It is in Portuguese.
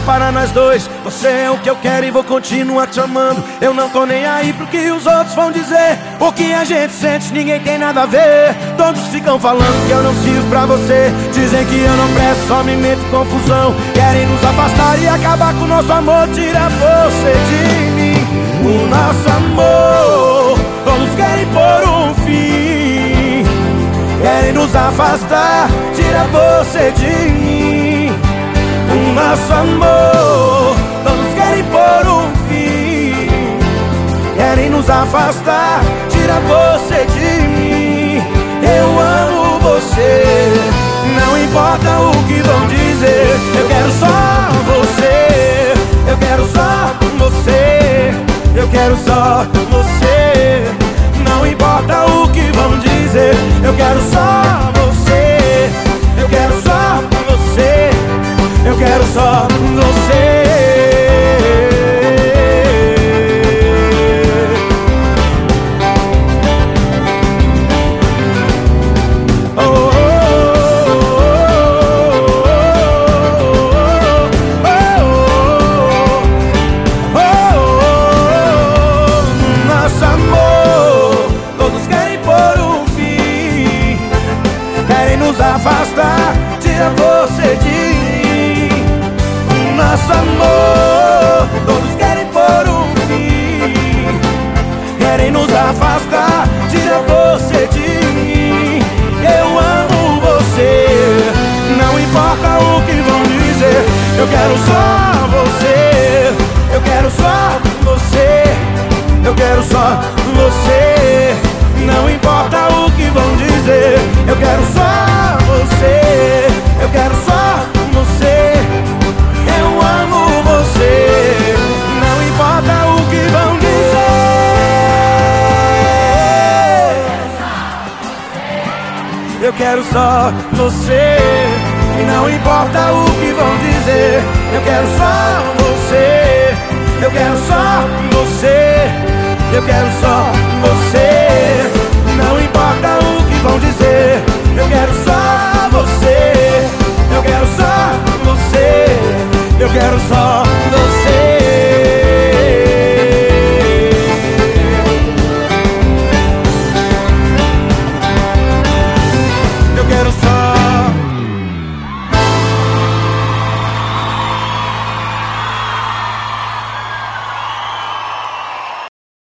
para nós dois. Você é o que eu quero e vou continuar te amando. Eu não tô nem aí pro que os outros vão dizer. O que a gente sente ninguém tem nada a ver. Todos ficam falando que eu não sirvo pra você. Dizem que eu não presto, só me meto em confusão. Querem nos afastar e acabar com o nosso amor. Tira você de mim, o nosso amor. Todos querem pôr um fim. Querem nos afastar, tira você de mim, o nosso amor. Todos querem pôr um fim. Querem nos afastar, tira você de mim. Eu amo você, não importa o que vão dizer. Eu quero só você, eu quero só você, eu quero só você. Não importa o que vão dizer. Eu quero só você, eu quero só você, eu quero só você. Nosso amor, todos querem pôr um fim. Querem nos afastar, tira você de mim. Nosso amor, todos querem pôr um fim. Querem nos afastar, tira você de mim. Eu amo você, não importa o que vão dizer. Eu quero só você, eu quero só você, eu quero só você. Não importa o que vão dizer. Eu quero só você, eu quero só você. Eu amo você, não importa o que vão dizer. Eu quero só você, e não importa o que vão dizer. Eu quero só você, eu quero só você, eu quero só você.